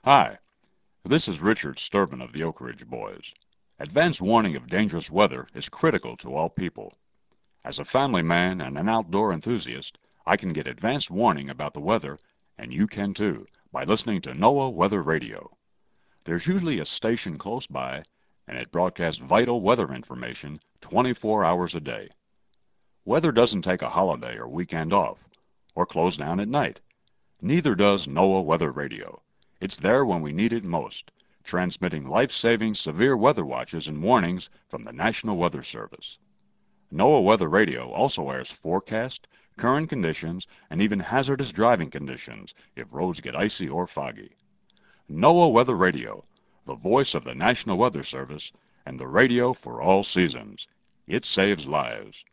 Hi, this is Richard Sturban of the Oak Ridge Boys. Advance warning of dangerous weather is critical to all people. As a family man and an outdoor enthusiast, I can get advance warning about the weather, and you can too, by listening to NOAA Weather Radio. There's usually a station close by, and it broadcasts vital weather information 24 hours a day. Weather doesn't take a holiday or weekend off, or close down at night. Neither does NOAA Weather Radio. It's there when we need it most, transmitting life-saving severe weather watches and warnings from the National Weather Service. NOAA Weather Radio also airs forecast, current conditions, and even hazardous driving conditions if roads get icy or foggy. NOAA Weather Radio, the voice of the National Weather Service, and the radio for all seasons. It saves lives.